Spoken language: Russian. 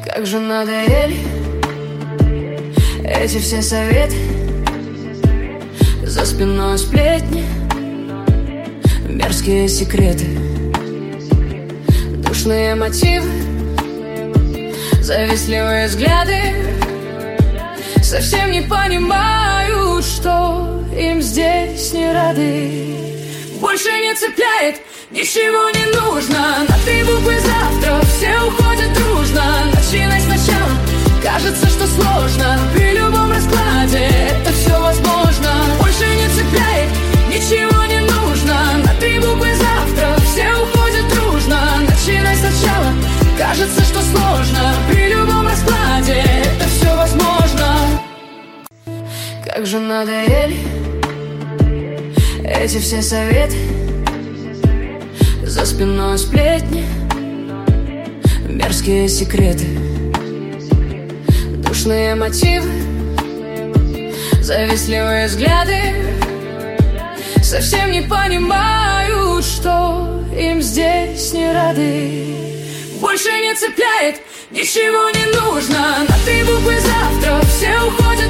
Как же надоели эти все советы, за спиной сплетни, мерзкие секреты, душные мотивы, завистливые взгляды. Совсем не понимают, что им здесь не рады. Больше не цепляет, ничего не нужно. На 3 буквы завтра все уходят дружно. Начинай сначала, кажется, что сложно. При любом раскладе это все возможно. Больше не цепляет, ничего не нужно. На 3 буквы завтра все уходят дружно. Начинай сначала, кажется, что сложно. При любом раскладе это все возможно. Как же надоели эти все советы, за спиной сплетни, мерзкие секреты, душные мотивы, завистливые взгляды. Совсем не понимают, что им здесь не рады. Больше не цепляет, ничего не нужно. На 3 буквы завтра все уходят